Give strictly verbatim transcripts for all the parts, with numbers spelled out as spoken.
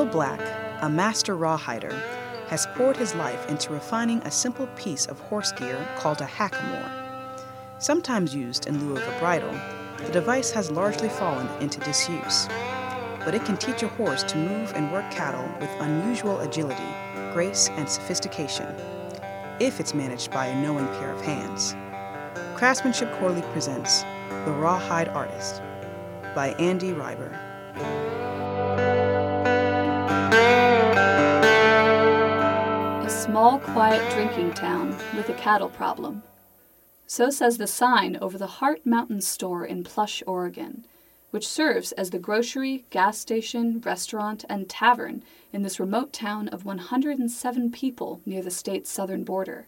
Bill Black, a master rawhider, has poured his life into refining a simple piece of horse gear called a hackamore. Sometimes used in lieu of a bridle, the device has largely fallen into disuse. But it can teach a horse to move and work cattle with unusual agility, grace, and sophistication, if it's managed by a knowing pair of hands. Craftsmanship Quarterly presents The Rawhide Artist by Andy Ryber. A small, quiet drinking town with a cattle problem. So says the sign over the Heart Mountain store in Plush, Oregon, which serves as the grocery, gas station, restaurant, and tavern in this remote town of one hundred seven people near the state's southern border.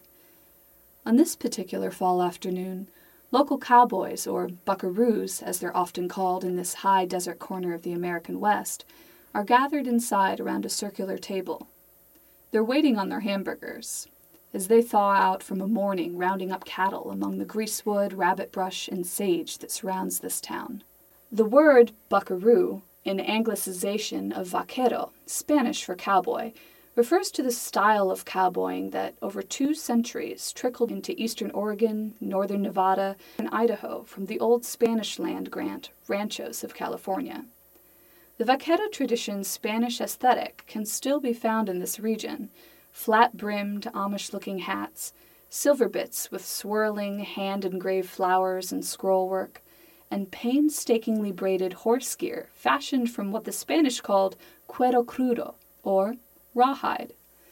On this particular fall afternoon, local cowboys, or buckaroos as they're often called in this high desert corner of the American West, are gathered inside around a circular table. They're waiting on their hamburgers, as they thaw out from a morning rounding up cattle among the greasewood, rabbit brush, and sage that surrounds this town. The word buckaroo, in anglicization of vaquero, Spanish for cowboy, refers to the style of cowboying that over two centuries trickled into eastern Oregon, northern Nevada, and Idaho from the old Spanish land grant ranchos of California. The vaquero tradition's Spanish aesthetic can still be found in this region: flat-brimmed, Amish-looking hats, silver bits with swirling, hand-engraved flowers and scrollwork, and painstakingly braided horse gear fashioned from what the Spanish called cuero crudo, or rawhide.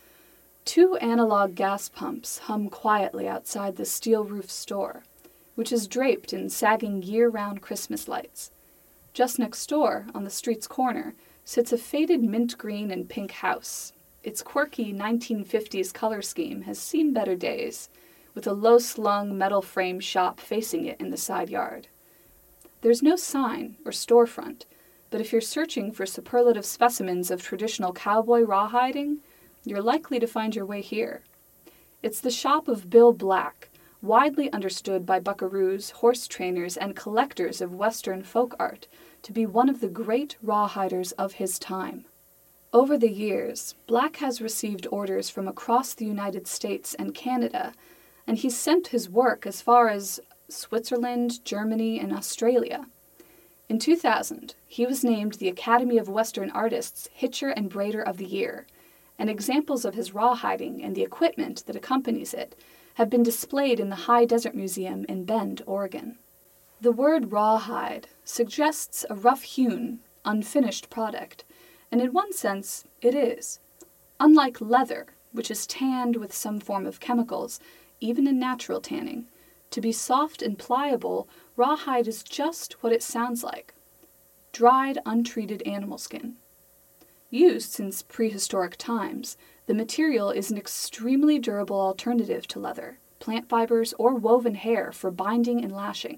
Two analog gas pumps hum quietly outside the steel-roofed store, which is draped in sagging year-round Christmas lights. Just next door, on the street's corner, sits a faded mint green and pink house. Its quirky nineteen fifties color scheme has seen better days, with a low-slung metal frame shop facing it in the side yard. There's no sign or storefront, but if you're searching for superlative specimens of traditional cowboy rawhiding, you're likely to find your way here. It's the shop of Bill Black, widely understood by buckaroos, horse trainers, and collectors of Western folk art to be one of the great rawhiders of his time. Over the years, Black has received orders from across the United States and Canada, and he's sent his work as far as Switzerland, Germany, and Australia. In two thousand, he was named the Academy of Western Artists Hitcher and Braider of the Year, and examples of his rawhiding and the equipment that accompanies it have been displayed in the High Desert Museum in Bend, Oregon. The word rawhide suggests a rough-hewn, unfinished product, and in one sense, it is. Unlike leather, which is tanned with some form of chemicals, even in natural tanning, to be soft and pliable, rawhide is just what it sounds like: dried, untreated animal skin. Used since prehistoric times, the material is an extremely durable alternative to leather, plant fibers, or woven hair for binding and lashing.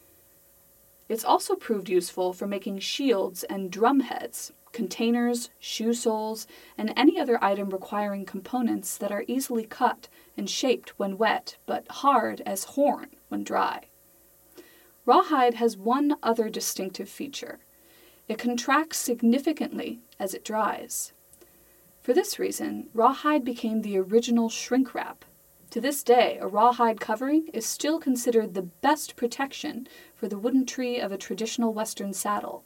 It's also proved useful for making shields and drum heads, containers, shoe soles, and any other item requiring components that are easily cut and shaped when wet, but hard as horn when dry. Rawhide has one other distinctive feature. It contracts significantly as it dries. For this reason, rawhide became the original shrink wrap. To this day, a rawhide covering is still considered the best protection for the wooden tree of a traditional Western saddle.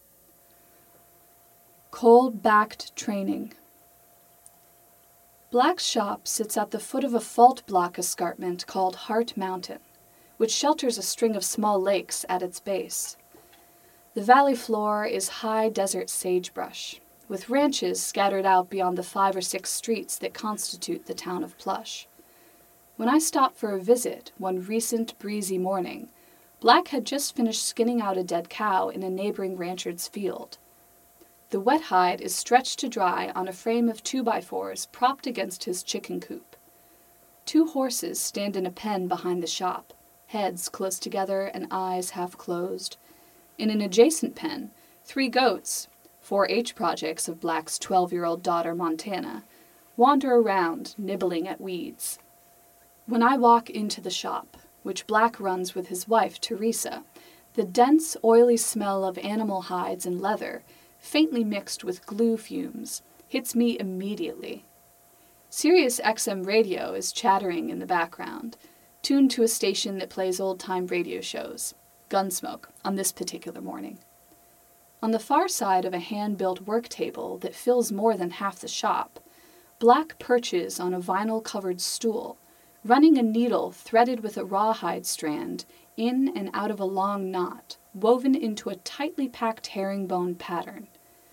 Cold-backed training. Black's shop sits at the foot of a fault block escarpment called Heart Mountain, which shelters a string of small lakes at its base. The valley floor is high desert sagebrush, with ranches scattered out beyond the five or six streets that constitute the town of Plush. When I stopped for a visit one recent breezy morning, Black had just finished skinning out a dead cow in a neighboring rancher's field. The wet hide is stretched to dry on a frame of two-by-fours propped against his chicken coop. Two horses stand in a pen behind the shop, heads close together and eyes half closed. In an adjacent pen, three goats, four H projects of Black's twelve-year-old daughter Montana, wander around, nibbling at weeds. When I walk into the shop, which Black runs with his wife Teresa, the dense, oily smell of animal hides and leather, faintly mixed with glue fumes, hits me immediately. Sirius X M radio is chattering in the background, tuned to a station that plays old-time radio shows, Gunsmoke, on this particular morning. On the far side of a hand-built work table that fills more than half the shop, Black perches on a vinyl-covered stool, running a needle threaded with a rawhide strand in and out of a long knot, woven into a tightly packed herringbone pattern.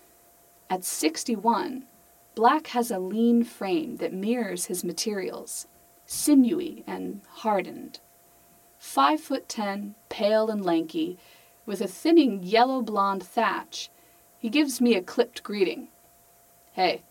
At sixty-one, Black has a lean frame that mirrors his materials, sinewy and hardened. Five foot ten, pale and lanky, with a thinning yellow-blonde thatch, he gives me a clipped greeting. Hey.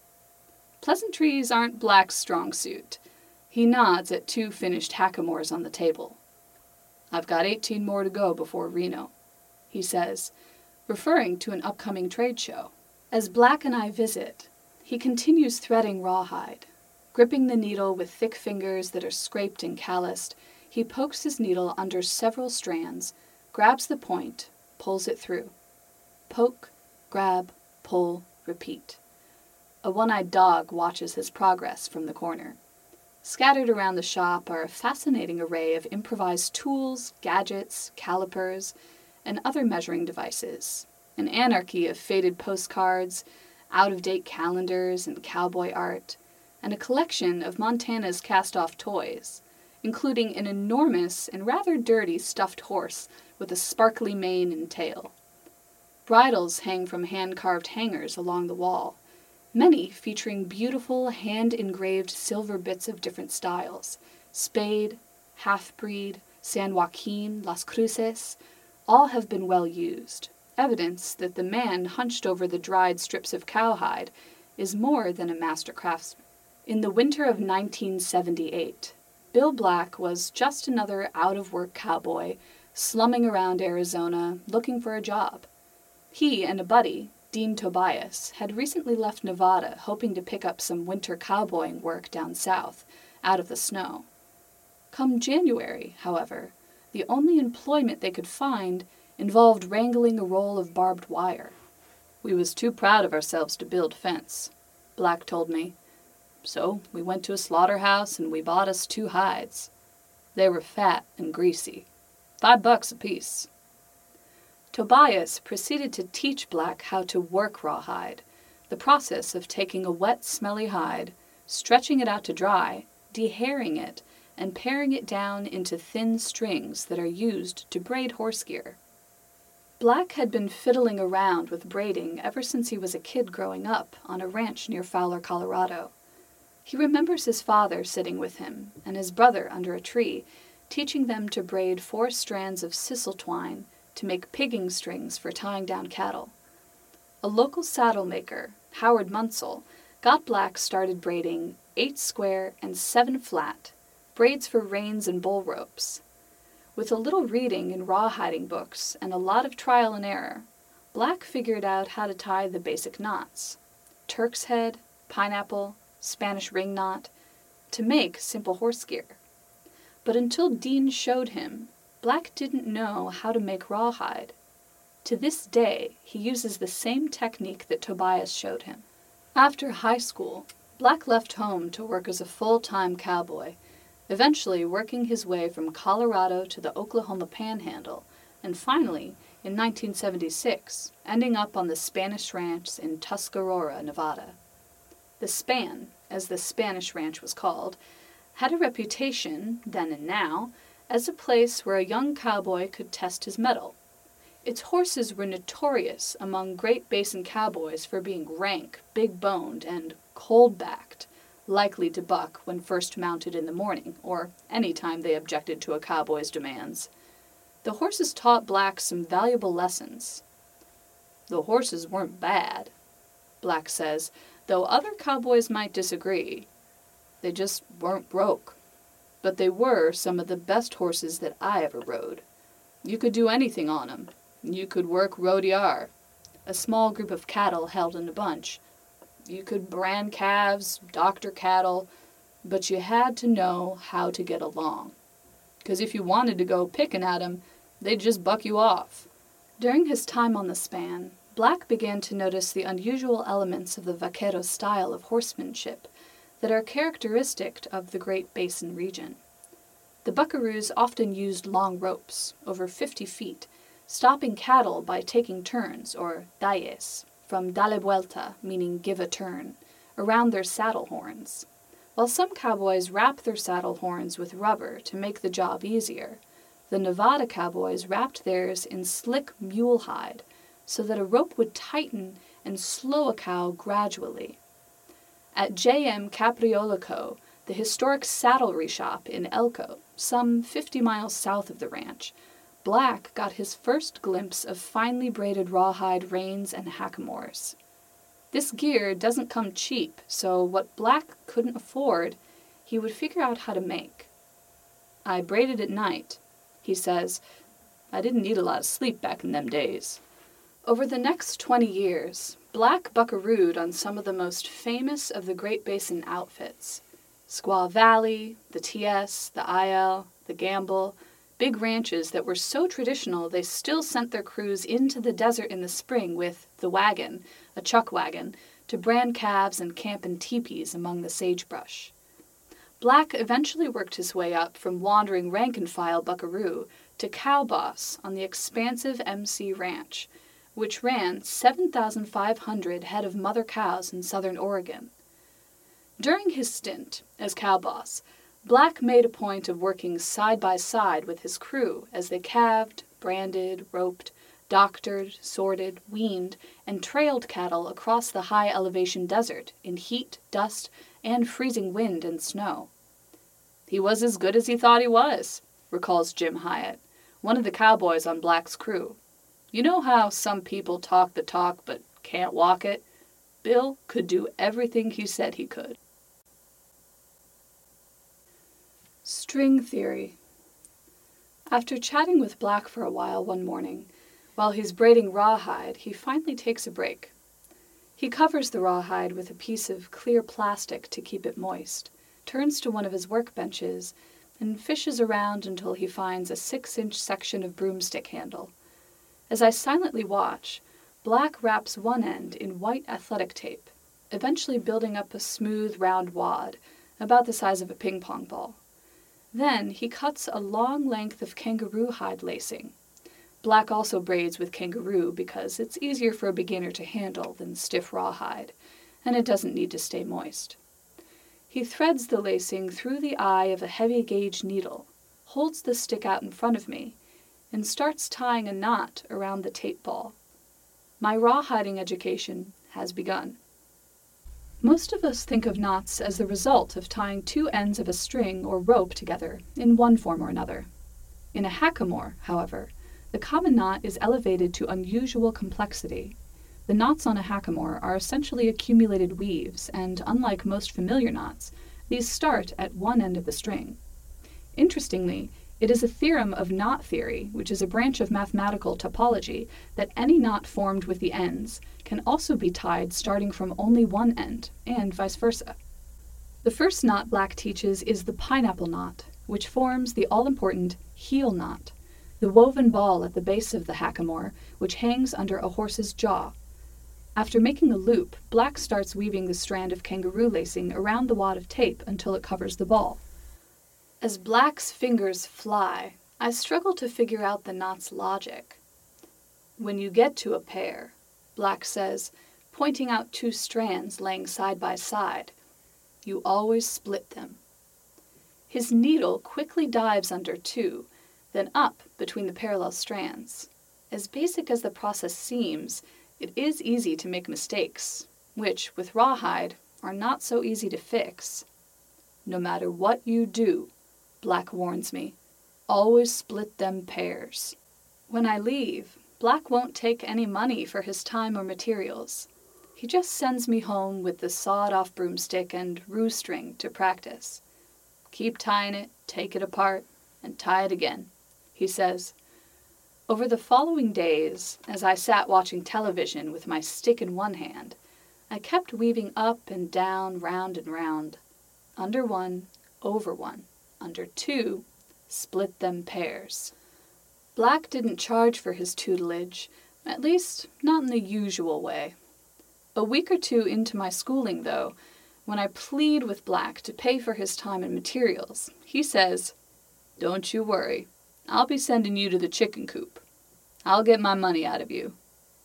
Pleasantries aren't Black's strong suit. He nods at two finished hackamores on the table. I've got eighteen more to go before Reno, he says, referring to an upcoming trade show. As Black and I visit, he continues threading rawhide. Gripping the needle with thick fingers that are scraped and calloused, he pokes his needle under several strands, grabs the point, pulls it through. Poke, grab, pull, repeat. A one-eyed dog watches his progress from the corner. Scattered around the shop are a fascinating array of improvised tools, gadgets, calipers, and other measuring devices, an anarchy of faded postcards, out-of-date calendars and cowboy art, and a collection of Montana's cast-off toys, including an enormous and rather dirty stuffed horse with a sparkly mane and tail. Bridles hang from hand-carved hangers along the wall, many featuring beautiful hand-engraved silver bits of different styles, Spade, Half-Breed, San Joaquin, Las Cruces, all have been well used, evidence that the man hunched over the dried strips of cowhide is more than a master craftsman. In the winter of nineteen seventy-eight, Bill Black was just another out-of-work cowboy slumming around Arizona looking for a job. He and a buddy, Dean Tobias, had recently left Nevada hoping to pick up some winter cowboying work down south, out of the snow. Come January, however, the only employment they could find involved wrangling a roll of barbed wire. We was too proud of ourselves to build fence, Black told me. So we went to a slaughterhouse and we bought us two hides. They were fat and greasy. Five bucks apiece. Tobias proceeded to teach Black how to work rawhide, the process of taking a wet, smelly hide, stretching it out to dry, dehairing it, and paring it down into thin strings that are used to braid horse gear. Black had been fiddling around with braiding ever since he was a kid growing up on a ranch near Fowler, Colorado. He remembers his father sitting with him and his brother under a tree, teaching them to braid four strands of sisal twine to make pigging strings for tying down cattle. A local saddle maker, Howard Munsell, got Black started braiding eight square and seven flat, braids for reins and bull ropes. With a little reading in rawhiding books and a lot of trial and error, Black figured out how to tie the basic knots, Turk's head, pineapple, Spanish ring knot, to make simple horse gear. But until Dean showed him, Black didn't know how to make rawhide. To this day, he uses the same technique that Tobias showed him. After high school, Black left home to work as a full-time cowboy, eventually working his way from Colorado to the Oklahoma Panhandle, and finally, in nineteen seventy-six, ending up on the Spanish Ranch in Tuscarora, Nevada. The Span, as the Spanish Ranch was called, had a reputation, then and now, as a place where a young cowboy could test his mettle. Its horses were notorious among Great Basin cowboys for being rank, big-boned, and cold-backed, likely to buck when first mounted in the morning, or any time they objected to a cowboy's demands. The horses taught Black some valuable lessons. The horses weren't bad, Black says, though other cowboys might disagree. They just weren't broke. But they were some of the best horses that I ever rode. You could do anything on 'em. You could work rodear, a small group of cattle held in a bunch. You could brand calves, doctor cattle, but you had to know how to get along. 'Cause if you wanted to go picking at 'em, they'd just buck you off. During his time on the Span, Black began to notice the unusual elements of the vaquero style of horsemanship that are characteristic of the Great Basin region. The buckaroos often used long ropes, over fifty feet, stopping cattle by taking turns, or dalles, from dale vuelta, meaning give a turn, around their saddle horns. While some cowboys wrap their saddle horns with rubber to make the job easier, the Nevada cowboys wrapped theirs in slick mule hide so that a rope would tighten and slow a cow gradually. At J M Capriolico, the historic saddlery shop in Elko, some fifty miles south of the ranch, Black got his first glimpse of finely braided rawhide reins and hackamores. This gear doesn't come cheap, so what Black couldn't afford, he would figure out how to make. "I braided at night," he says. "I didn't need a lot of sleep back in them days." Over the next twenty years, Black buckarooed on some of the most famous of the Great Basin outfits. Squaw Valley, the T S, the I L, the Gamble, big ranches that were so traditional they still sent their crews into the desert in the spring with the wagon, a chuck wagon, to brand calves and camp in teepees among the sagebrush. Black eventually worked his way up from wandering rank-and-file buckaroo to cow boss on the expansive M C Ranch, which ran seven thousand five hundred head of mother cows in southern Oregon. During his stint as cow boss, Black made a point of working side by side with his crew as they calved, branded, roped, doctored, sorted, weaned, and trailed cattle across the high-elevation desert in heat, dust, and freezing wind and snow. "He was as good as he thought he was," recalls Jim Hyatt, one of the cowboys on Black's crew. "You know how some people talk the talk but can't walk it? Bill could do everything he said he could." String theory. After chatting with Black for a while one morning, while he's braiding rawhide, he finally takes a break. He covers the rawhide with a piece of clear plastic to keep it moist, turns to one of his workbenches, and fishes around until he finds a six-inch section of broomstick handle. As I silently watch, Black wraps one end in white athletic tape, eventually building up a smooth, round wad, about the size of a ping-pong ball. Then he cuts a long length of kangaroo hide lacing. Black also braids with kangaroo because it's easier for a beginner to handle than stiff rawhide, and it doesn't need to stay moist. He threads the lacing through the eye of a heavy-gauge needle, holds the stick out in front of me, and starts tying a knot around the tape ball. My rawhiding education has begun. Most of us think of knots as the result of tying two ends of a string or rope together in one form or another. In a hackamore, however, the common knot is elevated to unusual complexity. The knots on a hackamore are essentially accumulated weaves, and unlike most familiar knots, these start at one end of the string. Interestingly, it is a theorem of knot theory, which is a branch of mathematical topology, that any knot formed with the ends can also be tied starting from only one end, and vice versa. The first knot Black teaches is the pineapple knot, which forms the all-important heel knot, the woven ball at the base of the hackamore, which hangs under a horse's jaw. After making a loop, Black starts weaving the strand of kangaroo lacing around the wad of tape until it covers the ball. As Black's fingers fly, I struggle to figure out the knot's logic. "When you get to a pair," Black says, pointing out two strands laying side by side, "you always split them." His needle quickly dives under two, then up between the parallel strands. As basic as the process seems, it is easy to make mistakes, which, with rawhide, are not so easy to fix. "No matter what you do," Black warns me, "always split them pairs." When I leave, Black won't take any money for his time or materials. He just sends me home with the sawed-off broomstick and roo string to practice. "Keep tying it, take it apart, and tie it again," he says. Over the following days, as I sat watching television with my stick in one hand, I kept weaving up and down, round and round. Under one, over one. Under two, split them pairs. Black didn't charge for his tutelage, At least, not in the usual way. A week or two into my schooling, though, when I plead with Black to pay for his time and materials, he says, "Don't you worry. I'll be sending you to the chicken coop. I'll get my money out of you."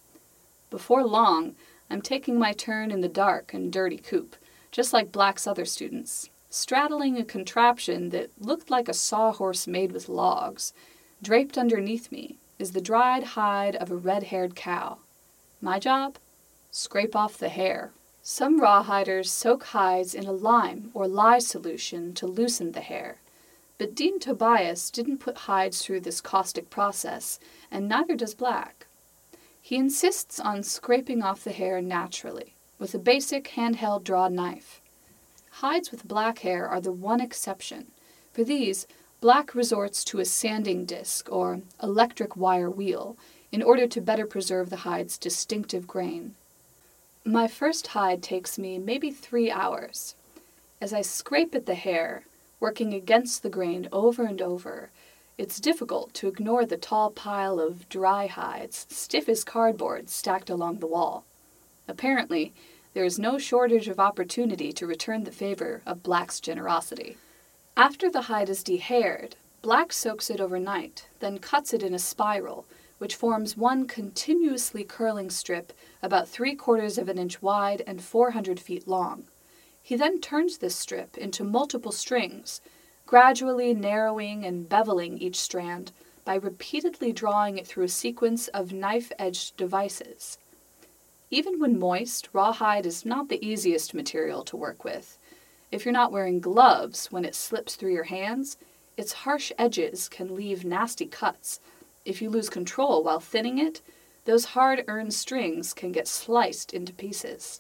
Before long, I'm taking my turn in the dark and dirty coop, just like Black's other students, straddling a contraption that looked like a sawhorse made with logs. Draped underneath me is the dried hide of a red-haired cow. My job? Scrape off the hair. Some rawhiders soak hides in a lime or lye solution to loosen the hair. But Dean Tobias didn't put hides through this caustic process, and neither does Black. He insists on scraping off the hair naturally, with a basic handheld draw knife. Hides with black hair are the one exception. For these, Black resorts to a sanding disc or electric wire wheel in order to better preserve the hide's distinctive grain. My first hide takes me maybe three hours. As I scrape at the hair, working against the grain over and over, it's difficult to ignore the tall pile of dry hides, stiff as cardboard, stacked along the wall. Apparently, there is no shortage of opportunity to return the favor of Black's generosity. After the hide is dehaired, Black soaks it overnight, then cuts it in a spiral, which forms one continuously curling strip about three quarters of an inch wide and four hundred feet long. He then turns this strip into multiple strings, gradually narrowing and beveling each strand by repeatedly drawing it through a sequence of knife-edged devices. Even when moist, rawhide is not the easiest material to work with. If you're not wearing gloves when it slips through your hands, its harsh edges can leave nasty cuts. If you lose control while thinning it, those hard-earned strings can get sliced into pieces.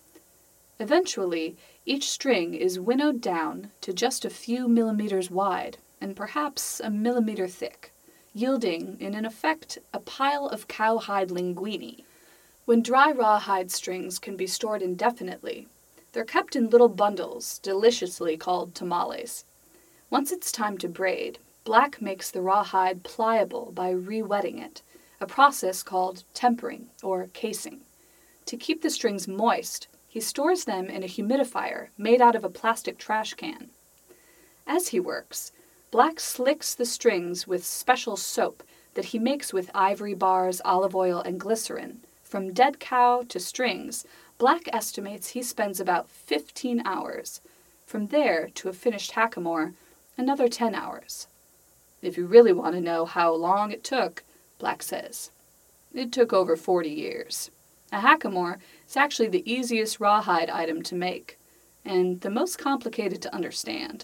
Eventually, each string is winnowed down to just a few millimeters wide and perhaps a millimeter thick, yielding, in an effect, a pile of cowhide linguine. When dry rawhide strings can be stored indefinitely, they're kept in little bundles, deliciously called tamales. Once it's time to braid, Black makes the rawhide pliable by re-wetting it, a process called tempering or casing. To keep the strings moist, he stores them in a humidifier made out of a plastic trash can. As he works, Black slicks the strings with special soap that he makes with ivory bars, olive oil, and glycerin. From dead cow to strings, Black estimates he spends about fifteen hours. From there to a finished hackamore, another ten hours. If you really want to know how long it took, Black says, it took over forty years. A hackamore is actually the easiest rawhide item to make, and the most complicated to understand.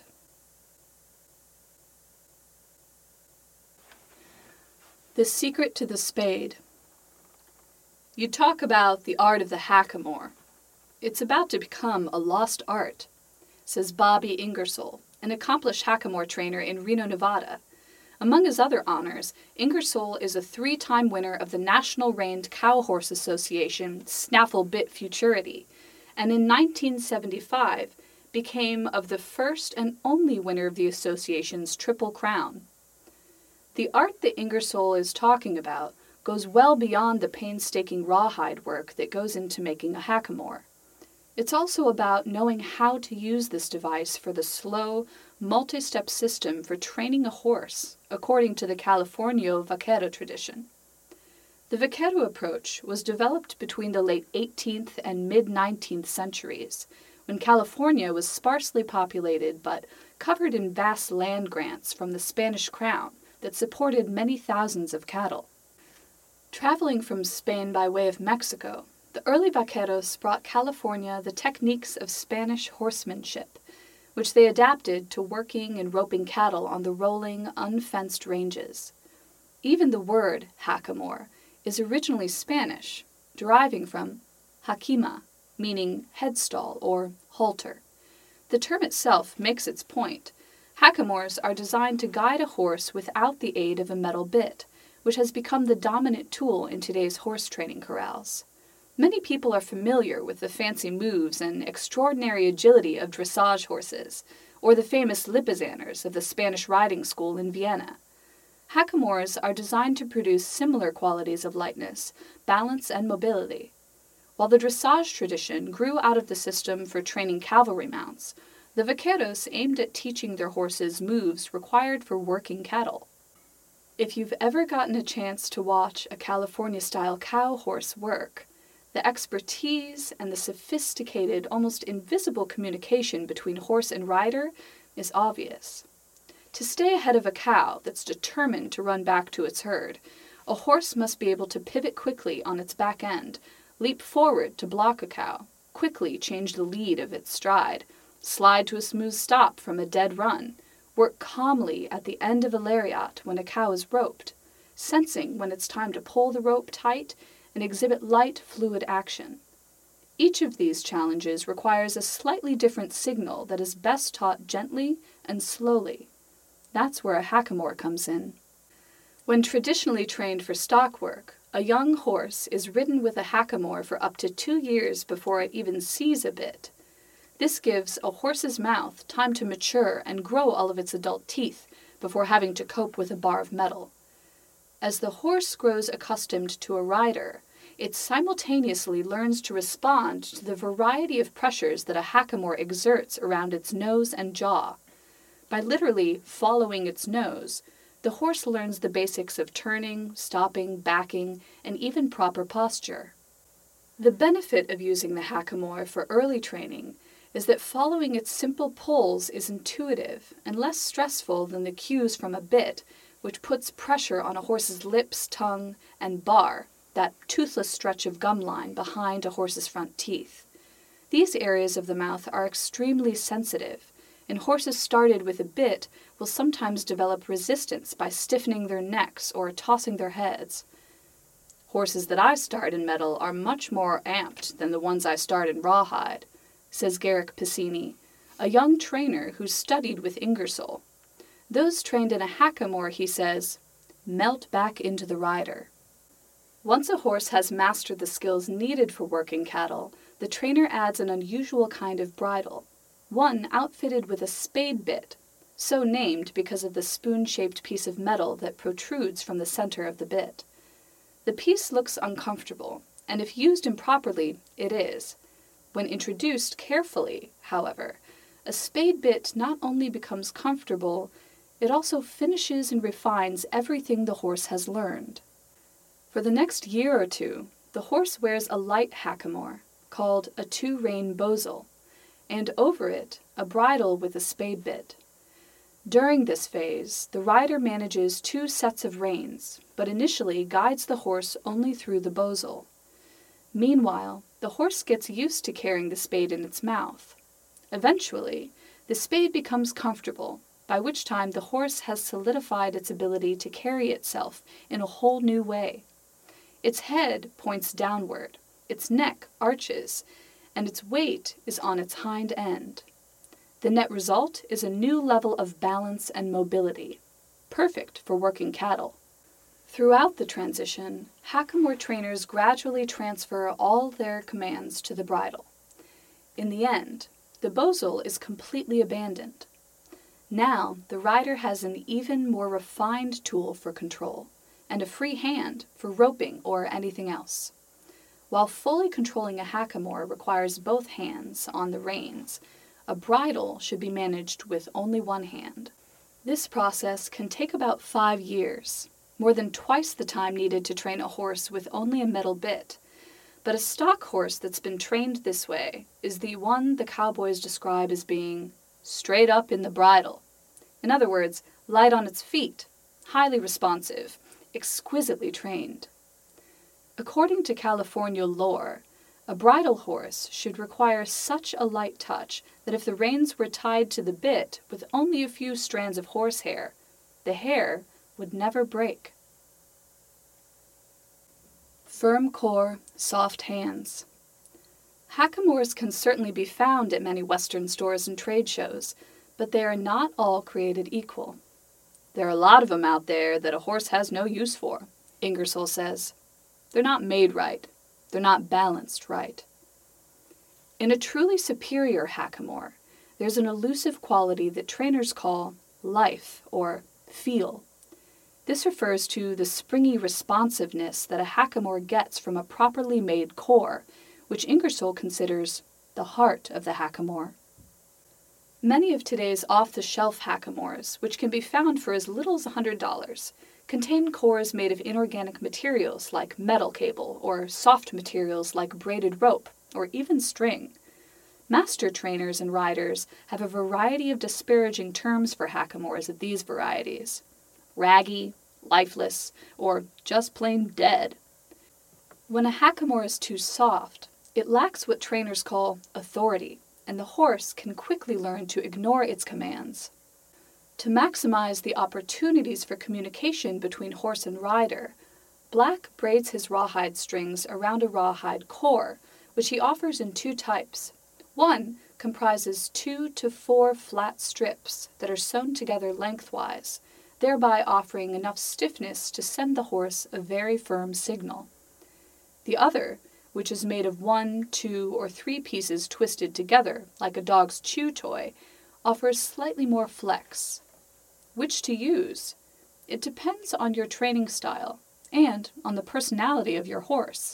The secret to the spade. You talk about the art of the hackamore. It's about to become a lost art, says Bobby Ingersoll, an accomplished hackamore trainer in Reno, Nevada. Among his other honors, Ingersoll is a three-time winner of the National Reined Cow Horse Association Snaffle Bit Futurity, and in nineteen seventy-five became of the first and only winner of the association's Triple Crown. The art that Ingersoll is talking about goes well beyond the painstaking rawhide work that goes into making a hackamore. It's also about knowing how to use this device for the slow, multi-step system for training a horse, according to the California vaquero tradition. The vaquero approach was developed between the late eighteenth and mid-nineteenth centuries, when California was sparsely populated but covered in vast land grants from the Spanish crown that supported many thousands of cattle. Traveling from Spain by way of Mexico, the early vaqueros brought California the techniques of Spanish horsemanship, which they adapted to working and roping cattle on the rolling, unfenced ranges. Even the word hackamore is originally Spanish, deriving from hakima, meaning headstall or halter. The term itself makes its point. Hackamores are designed to guide a horse without the aid of a metal bit, which has become the dominant tool in today's horse training corrals. Many people are familiar with the fancy moves and extraordinary agility of dressage horses, or the famous Lipizaners of the Spanish riding school in Vienna. Hackamores are designed to produce similar qualities of lightness, balance, and mobility. While the dressage tradition grew out of the system for training cavalry mounts, the vaqueros aimed at teaching their horses moves required for working cattle. If you've ever gotten a chance to watch a California-style cow horse work, the expertise and the sophisticated, almost invisible communication between horse and rider is obvious. To stay ahead of a cow that's determined to run back to its herd, a horse must be able to pivot quickly on its back end, leap forward to block a cow, quickly change the lead of its stride, slide to a smooth stop from a dead run, work calmly at the end of a lariat when a cow is roped, sensing when it's time to pull the rope tight, and exhibit light, fluid action. Each of these challenges requires a slightly different signal that is best taught gently and slowly. That's where a hackamore comes in. When traditionally trained for stock work, a young horse is ridden with a hackamore for up to two years before it even sees a bit. This gives a horse's mouth time to mature and grow all of its adult teeth before having to cope with a bar of metal. As the horse grows accustomed to a rider, it simultaneously learns to respond to the variety of pressures that a hackamore exerts around its nose and jaw. By literally following its nose, the horse learns the basics of turning, stopping, backing, and even proper posture. The benefit of using the hackamore for early training is that following its simple pulls is intuitive and less stressful than the cues from a bit, which puts pressure on a horse's lips, tongue, and bar, that toothless stretch of gum line behind a horse's front teeth. These areas of the mouth are extremely sensitive, and horses started with a bit will sometimes develop resistance by stiffening their necks or tossing their heads. Horses that I start in metal are much more amped than the ones I start in rawhide, says Garrick Piscini, a young trainer who studied with Ingersoll. Those trained in a hackamore, he says, melt back into the rider. Once a horse has mastered the skills needed for working cattle, the trainer adds an unusual kind of bridle, one outfitted with a spade bit, so named because of the spoon-shaped piece of metal that protrudes from the center of the bit. The piece looks uncomfortable, and if used improperly, it is. When introduced carefully, however, a spade bit not only becomes comfortable, it also finishes and refines everything the horse has learned. For the next year or two, the horse wears a light hackamore, called a two-rein bosal, and over it, a bridle with a spade bit. During this phase, the rider manages two sets of reins, but initially guides the horse only through the bosal. Meanwhile, the horse gets used to carrying the spade in its mouth. Eventually, the spade becomes comfortable, by which time the horse has solidified its ability to carry itself in a whole new way. Its head points downward, its neck arches, and its weight is on its hind end. The net result is a new level of balance and mobility, perfect for working cattle. Throughout the transition, hackamore trainers gradually transfer all their commands to the bridle. In the end, the bosal is completely abandoned. Now, the rider has an even more refined tool for control, and a free hand for roping or anything else. While fully controlling a hackamore requires both hands on the reins, a bridle should be managed with only one hand. This process can take about five years, more than twice the time needed to train a horse with only a metal bit. But a stock horse that's been trained this way is the one the cowboys describe as being straight up in the bridle. In other words, light on its feet, highly responsive, exquisitely trained. According to California lore, a bridle horse should require such a light touch that if the reins were tied to the bit with only a few strands of horsehair, the hair would never break. Firm core, soft hands. Hackamores can certainly be found at many Western stores and trade shows, but they are not all created equal. There are a lot of them out there that a horse has no use for, Ingersoll says. They're not made right. They're not balanced right. In a truly superior hackamore, there's an elusive quality that trainers call life or feel. This refers to the springy responsiveness that a hackamore gets from a properly made core, which Ingersoll considers the heart of the hackamore. Many of today's off-the-shelf hackamores, which can be found for as little as one hundred dollars, contain cores made of inorganic materials like metal cable, or soft materials like braided rope, or even string. Master trainers and riders have a variety of disparaging terms for hackamores of these varieties: raggy, lifeless, or just plain dead. When a hackamore is too soft, it lacks what trainers call authority, and the horse can quickly learn to ignore its commands. To maximize the opportunities for communication between horse and rider, Black braids his rawhide strings around a rawhide core, which he offers in two types. One comprises two to four flat strips that are sewn together lengthwise, thereby offering enough stiffness to send the horse a very firm signal. The other, which is made of one, two, or three pieces twisted together, like a dog's chew toy, offers slightly more flex. Which to use? It depends on your training style and on the personality of your horse.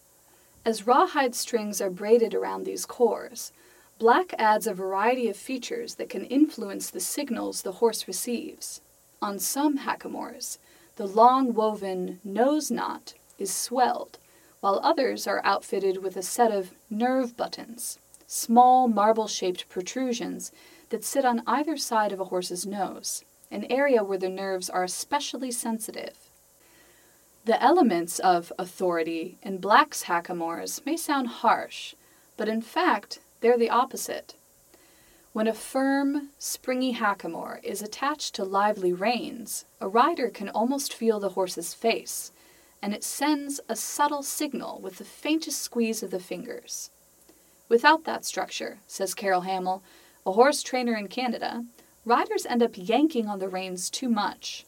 As rawhide strings are braided around these cores, Black adds a variety of features that can influence the signals the horse receives. On some hackamores, the long woven nose knot is swelled, while others are outfitted with a set of nerve buttons, small marble-shaped protrusions that sit on either side of a horse's nose, an area where the nerves are especially sensitive. The elements of authority in Black's hackamores may sound harsh, but in fact, they're the opposite. When a firm, springy hackamore is attached to lively reins, a rider can almost feel the horse's face, and it sends a subtle signal with the faintest squeeze of the fingers. Without that structure, says Carol Hamill, a horse trainer in Canada, riders end up yanking on the reins too much.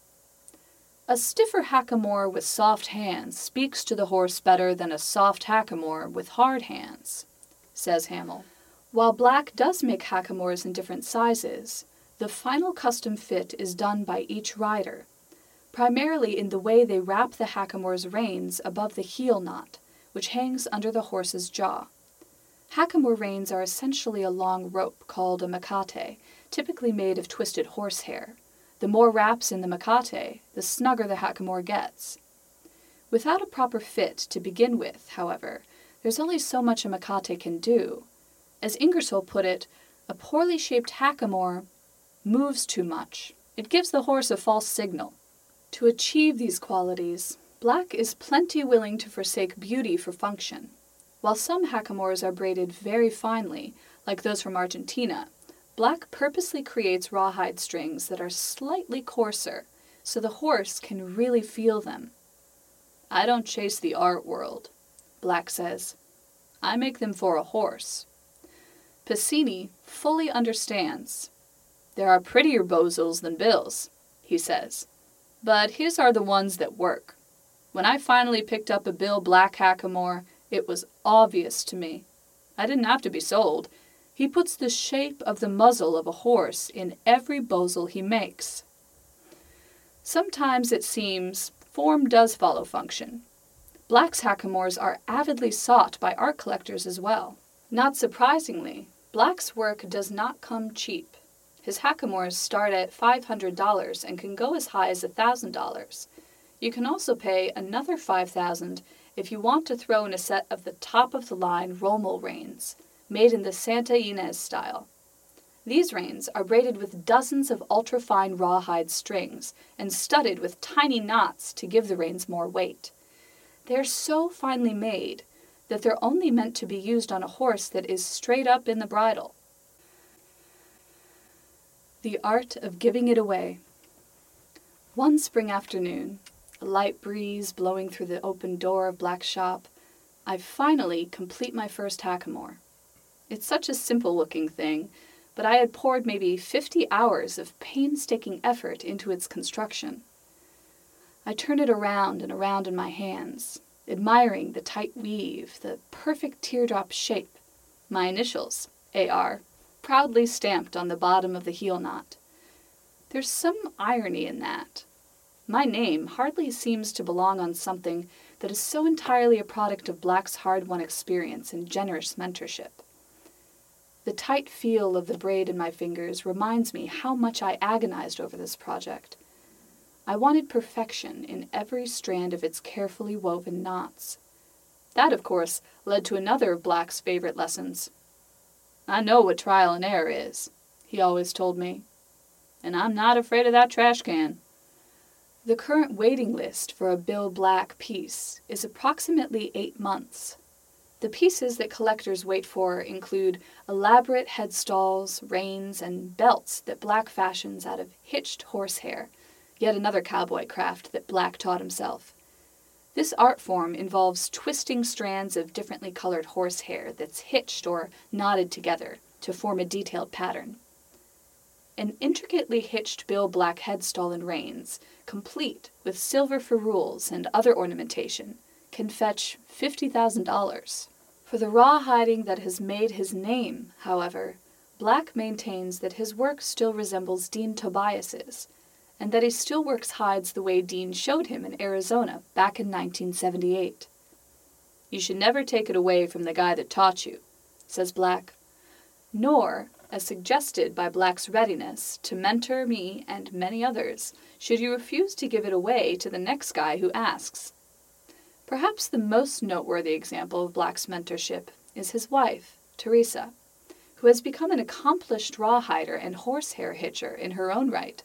A stiffer hackamore with soft hands speaks to the horse better than a soft hackamore with hard hands, says Hamill. While Black does make hackamores in different sizes, the final custom fit is done by each rider, primarily in the way they wrap the hackamore's reins above the heel knot, which hangs under the horse's jaw. Hackamore reins are essentially a long rope called a macate, typically made of twisted horsehair. The more wraps in the macate, the snugger the hackamore gets. Without a proper fit to begin with, however, there's only so much a macate can do. As Ingersoll put it, a poorly shaped hackamore moves too much. It gives the horse a false signal. To achieve these qualities, Black is plenty willing to forsake beauty for function. While some hackamores are braided very finely, like those from Argentina, Black purposely creates rawhide strings that are slightly coarser, so the horse can really feel them. "I don't chase the art world," Black says. "I make them for a horse." Piscini fully understands. "There are prettier bozos than Bill's," he says, "but his are the ones that work. When I finally picked up a Bill Black hackamore, it was obvious to me. I didn't have to be sold. He puts the shape of the muzzle of a horse in every bozel he makes." Sometimes it seems form does follow function. Black's hackamores are avidly sought by art collectors as well. Not surprisingly, Black's work does not come cheap. His hackamores start at five hundred dollars and can go as high as one thousand dollars. You can also pay another five thousand dollars if you want to throw in a set of the top-of-the-line Rommel reins, made in the Santa Ynez style. These reins are braided with dozens of ultra-fine rawhide strings and studded with tiny knots to give the reins more weight. They're so finely made that they're only meant to be used on a horse that is straight up in the bridle. The art of giving it away. One spring afternoon, a light breeze blowing through the open door of Black's shop, I finally complete my first hackamore. It's such a simple-looking thing, but I had poured maybe fifty hours of painstaking effort into its construction. I turn it around and around in my hands, admiring the tight weave, the perfect teardrop shape, my initials, A R, proudly stamped on the bottom of the heel knot. There's some irony in that. My name hardly seems to belong on something that is so entirely a product of Black's hard-won experience and generous mentorship. The tight feel of the braid in my fingers reminds me how much I agonized over this project. I wanted perfection in every strand of its carefully woven knots. That, of course, led to another of Black's favorite lessons. "I know what trial and error is," he always told me, "and I'm not afraid of that trash can." The current waiting list for a Bill Black piece is approximately eight months. The pieces that collectors wait for include elaborate headstalls, reins, and belts that Black fashions out of hitched horsehair, yet another cowboy craft that Black taught himself. This art form involves twisting strands of differently colored horsehair that's hitched or knotted together to form a detailed pattern. An intricately hitched Bill Black headstall and reins, complete with silver ferrules and other ornamentation, can fetch fifty thousand dollars. For the rawhiding that has made his name, however, Black maintains that his work still resembles Dean Tobias's, and that he still works hides the way Dean showed him in Arizona back in nineteen seventy-eight. "You should never take it away from the guy that taught you," says Black, nor, as suggested by Black's readiness to mentor me and many others, should you refuse to give it away to the next guy who asks. Perhaps the most noteworthy example of Black's mentorship is his wife, Teresa, who has become an accomplished rawhider and horsehair hitcher in her own right.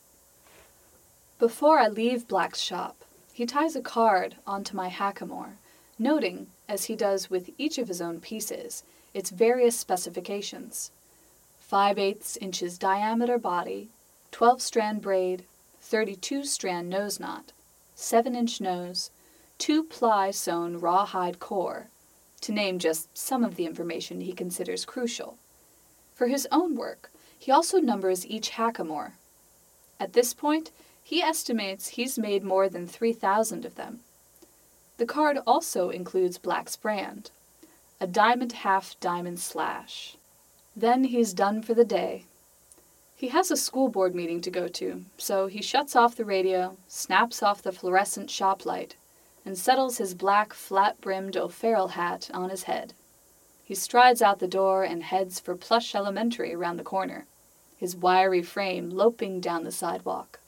Before I leave Black's shop, he ties a card onto my hackamore, noting, as he does with each of his own pieces, its various specifications. five-eighths inches diameter body, twelve-strand braid, thirty-two strand nose knot, seven-inch nose, two-ply sewn rawhide core, to name just some of the information he considers crucial. For his own work, he also numbers each hackamore. At this point, he estimates he's made more than three thousand of them. The card also includes Black's brand, a diamond half-diamond slash. Then he's done for the day. He has a school board meeting to go to, so he shuts off the radio, snaps off the fluorescent shop light, and settles his black flat-brimmed O'Farrell hat on his head. He strides out the door and heads for Plush Elementary around the corner, his wiry frame loping down the sidewalk.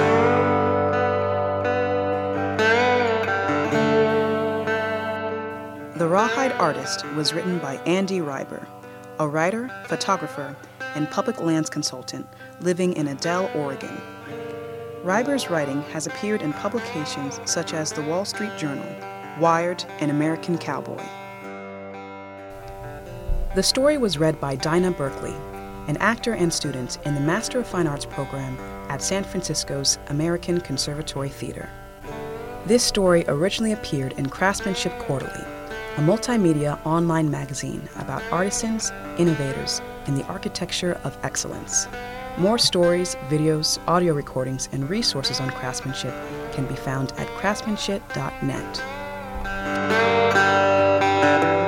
The Rawhide Artist was written by Andy Reiber, a writer, photographer, and public lands consultant living in Adel, Oregon. Reiber's writing has appeared in publications such as The Wall Street Journal, Wired, and American Cowboy. The story was read by Dinah Berkeley, an actor and student in the Master of Fine Arts program at San Francisco's American Conservatory Theater. This story originally appeared in Craftsmanship Quarterly, a multimedia online magazine about artisans, innovators, and the architecture of excellence. More stories, videos, audio recordings, and resources on craftsmanship can be found at craftsmanship dot net.